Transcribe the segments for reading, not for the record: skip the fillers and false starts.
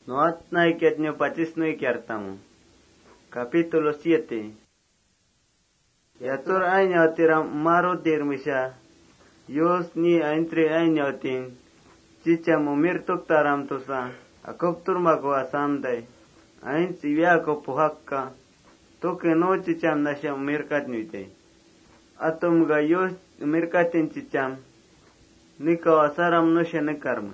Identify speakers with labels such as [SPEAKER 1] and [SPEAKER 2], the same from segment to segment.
[SPEAKER 1] Noat naikiatnyo patis noikiartamu. Capítulo 7. Yatur añautiram maru dirmisha. Yus ni aintri añautin. Chicham umirtuk taram tusa. Akuptur mago asamday. Ain siviako puhakka. Tuke no chicham nasha umirkat nuite. Atum ga yus umirkatin chicham. Nika asaram nusha nikarma.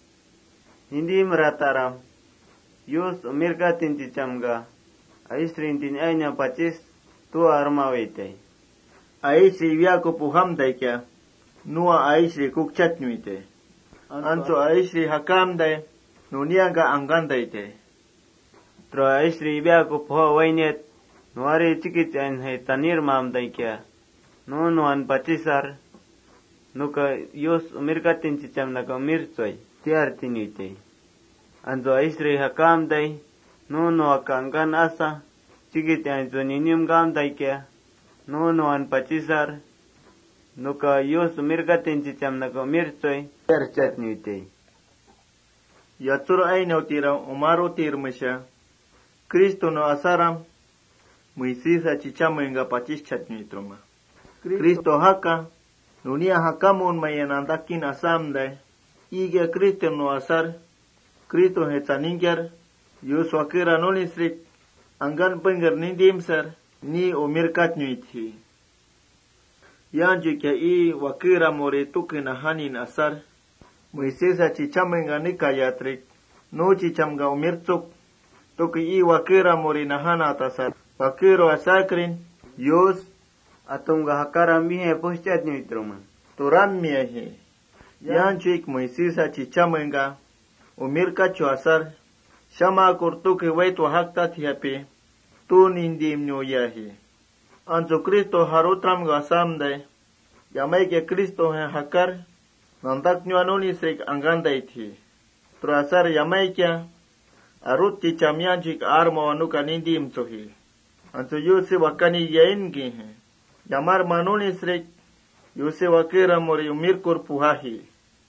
[SPEAKER 1] Hindi merataram. Yus umirkatin chichamga, aisrintin aina pacis tu armawete.
[SPEAKER 2] Aisri viako puhamday kya, nuwa aisri kukchatnuite. Anso aisri hakamday, nuniaga angandayte.
[SPEAKER 1] Tro aisri viako puha wainet, nuari chikit anhe tanir mamday kya, nuan pacisar, nuka yus umirkatin chichamnaga umirtsoy, tiartinuite. Anzo aisri hakamday, nuno akangan asa, chigit anzo ninyum gamday kya, nuno an pacisar, nuka yus umirgatin chicham nako mirtsoy, terchat nute.
[SPEAKER 2] Yatur ainautira umaru tirmisha, Kristo no asaram, muisisa chichamenga pacis chatnuitroma. Kristo haka, nunia hakamun mayanandakin asamday, iga Kristo no asar, Kristo hetaningyar, yuswakira nolisrik, anggan pengar nindimsar, ni umirkat nyuithi. Yanju kya i wakira more tukina hanin asar, muisisa chichamenga nikayatrik, no chichamga umirtuk, tuki i wakira more nahana tasar, wakiro asakrin, yus,
[SPEAKER 1] atumga hakara mihe puschat nyuitroma.
[SPEAKER 2] Turan mihe, yanju muisisa chichamenga, umirka chuasar, shama kurtuki wait wahakta thiapi, tu nindim nyo yahi. Anso Kristo harutram gasamday, yamay ke Kristo he hakar, nandak nyo anunisrik angandai thi. Trasar yamay kya, arut chichamyanchik armo anuka nindim sohi. Anso yusi wakani yain ki he, yamar manunisrik, yusi wakira mori umirkur puhahi.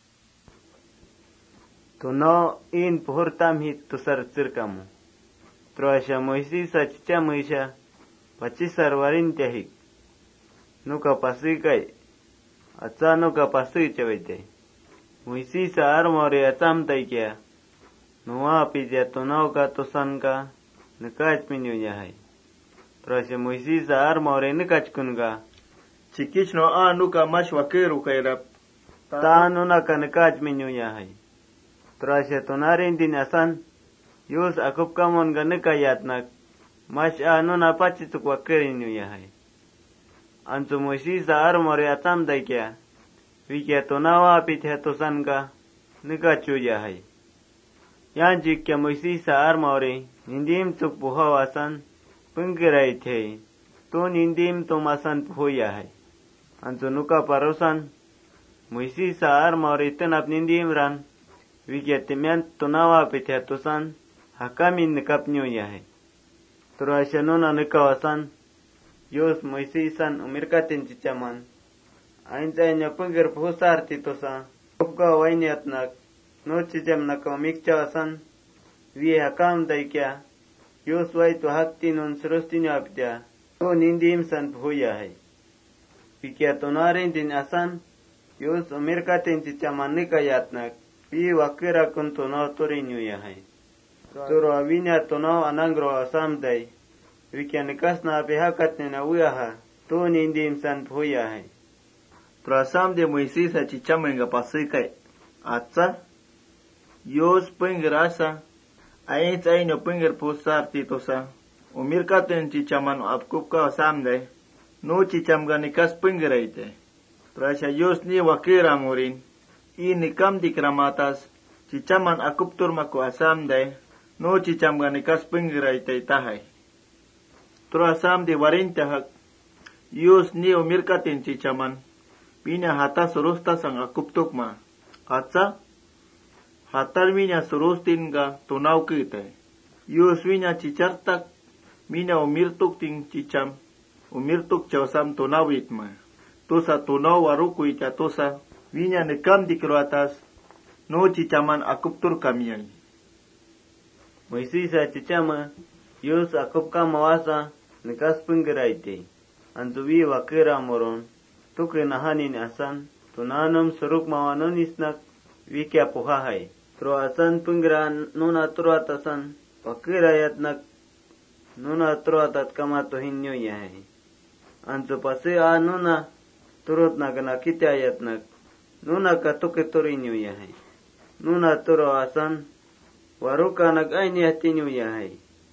[SPEAKER 1] Tuno in puhurtam hit tusar cirkamu. Troasha moisisa chichamuisha, pacisar warintahik. Nuka pasikai, atsa nuka pasui chavite. Moisisa armore atam taikya, nuwa pidya tunauka tusanka, nikach minyo yahai. Troasha moisisa armore nikachkunga,
[SPEAKER 2] Chikichno nuka mash wakiru kairap,
[SPEAKER 1] ta nunaka nikach minyo yahai. Trasya tunarin din asan, yus akup kamon ganika yatnak, mash nuna pachituk wakirin yu yahay. Ansu moisisa armore atam daikya, wikya tunawa pithe ka, nika chu yahay. Yanjik kya moisisa armore, nindim tuk puho asan, pungiray the, tu nindim tum asan puho yahay. Ansu nuka parusan, moisisa armore tenap nindim ran, Vigyatimian tunawa pitatusan, hakamin nikapnyo yahe. Turasyanuna nikawasan, Yus moisisan umirkatin chichaman, ainzanya pungir puhusar titusa, upka wainiatnak, no chicham nakamikchawasan, vi hakam daikya, Yus waitu haktinun surustinyo apitya, to nindimsan puhu yahe. Vigyatunarin din asan, Yus umirkatin chichaman nikayatnak, pi wakira kun tunaw turinyo yahay. Turo awinya tunaw anangro asamday, wikyanikas na apihakat nina uyaha, tu nindim san puhu yahay.
[SPEAKER 2] Trasamde Moisisa chichamenga pasikay, atsa, Yos pengir asa, ains aino pengir pusar titosa, umirkaten chichaman apkupka asamday, no chichamga nikas pengiraite. Trasya Yos ni wakira murin, ini kam dikramatas, chichaman akuptur maku asamday, no chichamga nikas pengiray tahay. Tro asam de warintahak, yus ni umirkatin chichaman, pinya hata surusta sang akuptuk ma. Atsa, hatar minya surustin ga tunaw kitay. Yus winya chichartak, minya umirtuk ting chicham, umirtuk chawsam tunawit ma. Tusa tunaw warukuy tusa, Vinya nekam di keruatas, no chichaman akuptur kamiyay.
[SPEAKER 1] Moisés chichama Yus akup kama wasa nikas pingiraite. Antubi wakira moron tukre nahanin asan tunanum suruk mawanon isnak wiki apuhahai. Tro asan pingira nuna truatasan wakira yatnak nuna truatat kama tohinyo yahay. Antu pasi nuna turut naganakita yatnak nuna katuke turinyo yahay. Nuna turo asan waruka nag-aini atinyo yahay.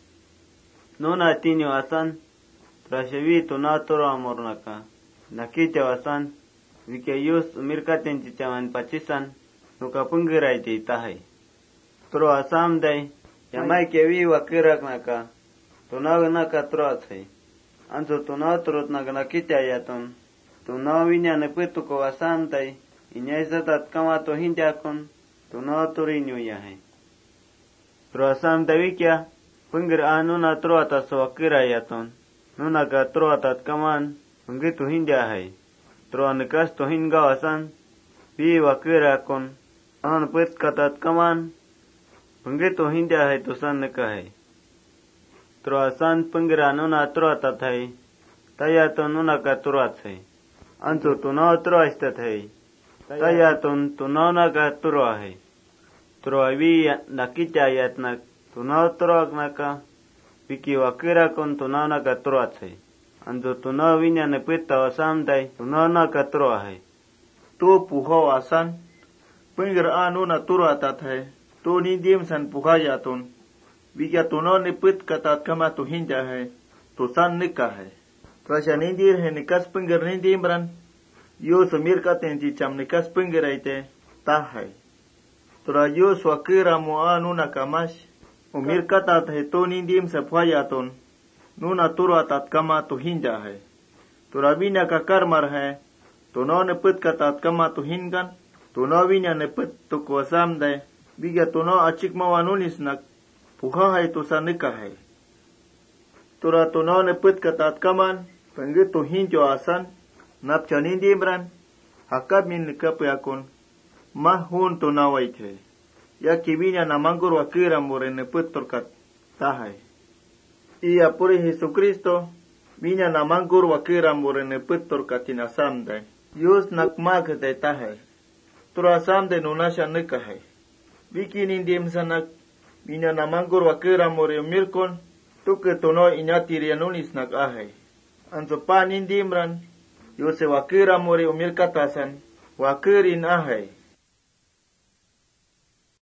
[SPEAKER 1] Nuna atinyo asan trashevi tunaturo amornaka. Nakita asan vikayus umirkaten chichaman pachisan nuka pungiraiti itahay. Turo asam day yamay kevi wakirak naka tunaw naka troathay. Anso tunaw turut naganakita yaton tunaw vinya neputuko asam day inyasatat kamato hinjakon tunaw turinyo yahay. Turo asam davikya pungir nuna troatas wakira yaton nuna ka troatat kaman pungitu hinjahay. Turo nikas to hingawasan pi wakira kon an pet katat kaman pungitu hinjahay tusan nikahay. Turo asan pungira nuna troatat hay tayaton nuna ka troatsay. Anso tunaw troastat hay tayaton tunaw na ka troahay. Turo avi nakita yatnak tunaw troak naka piki wakira kon tunaw na ka troatsay. Anso tunaw vinya nepita wasam day tunaw na ka troahay.
[SPEAKER 2] To puho asan pengir nuna troatat hai to nindim san puhayaton vika tunaw nepit katat kama to hinja hai to san nika hai. Trasha nindir hai nikas pengir nindimran yo sumir katen chicham nikas pengir aite ta hai. Tura yo swakira mo nuna kamash umir katat hai to nindim sa puhayaton nuna troatat kama to hinja hai. Tura vinya ka karmar hai tunaw nepit katat kama to hingan tunaw vinya nepit to kwasam day biga tunaw achik mawanunis nak puhahay to sa nika hai. Tura tunaw nepit katat kaman pengit to hinjo asan napchanindimran hakab min nikapyakon mahun tunaw aite ya kivinya namangur wakira more nepit torkat tahay. Iya puri Jesucristo vinya namangur wakira more nepit torkatin asam day yus nakmak day tahay. Tura asam day nunasya nika hai. Viki nindim sanak vinya namangur wakira more mirkon tuke tuno inyatirianunis nak ahay. Anso pa nindimran yuse wakira more umirkatasan wakirin ahay.